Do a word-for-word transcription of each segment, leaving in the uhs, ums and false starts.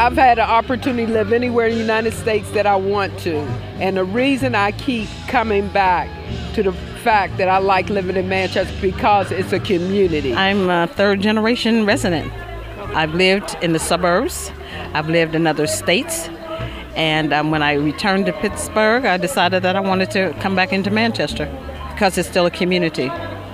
I've had an opportunity to live anywhere in the United States that I want to. And the reason I keep coming back to the fact that I like living in Manchester because it's a community. I'm a third generation resident. I've lived in the suburbs. I've lived in other states. And um, when I returned to Pittsburgh, I decided that I wanted to come back into Manchester because it's still a community.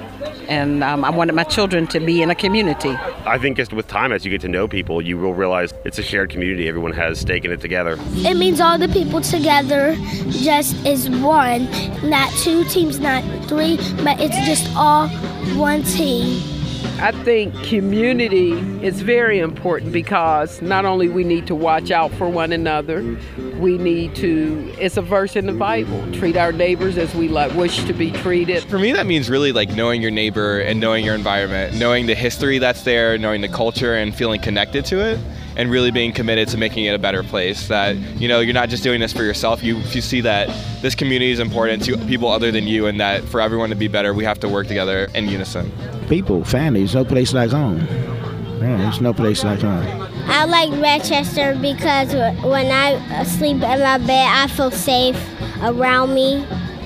And um, I wanted my children to be in a community. I think just with time, as you get to know people, you will realize it's a shared community. Everyone has stake in it together. It means all the people together just is one. Not two teams, not three, but it's just all one team. I think community is very important because not only we need to watch out for one another, we need to, it's a verse in the Bible, treat our neighbors as we like wish to be treated. For me, that means really like knowing your neighbor and knowing your environment, knowing the history that's there, knowing the culture and feeling connected to it, and really being committed to making it a better place. That, you know, you're not just doing this for yourself. You, if you see that this community is important to people other than you, and that for everyone to be better, we have to work together in unison. People, family, there's no place like home. Yeah, there's no place like home. I like Manchester because when I sleep in my bed, I feel safe around me.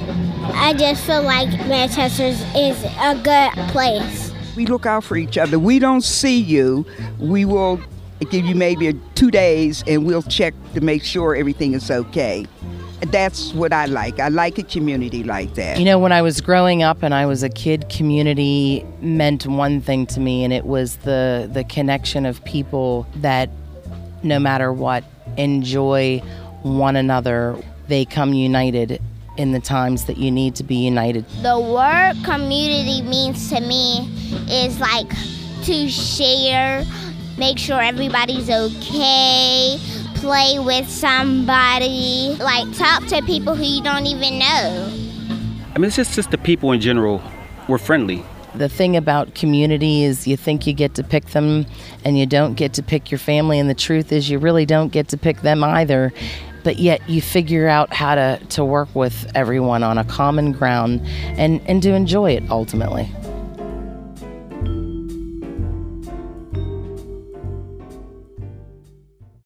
I just feel like Manchester is a good place. We look out for each other. We don't see you. We will give you maybe two days and we'll check to make sure everything is okay. That's what I like. I like a community like that. You know, when I was growing up and I was a kid, community meant one thing to me, and it was the, the connection of people that, no matter what, enjoy one another. They come united in the times that you need to be united. The word community means to me is like to share, make sure everybody's okay, play with somebody, like talk to people who you don't even know. I mean, it's just, just the people in general. We're friendly. The thing about community is you think you get to pick them and you don't get to pick your family, and the truth is you really don't get to pick them either. But yet you figure out how to, to work with everyone on a common ground and, and to enjoy it ultimately.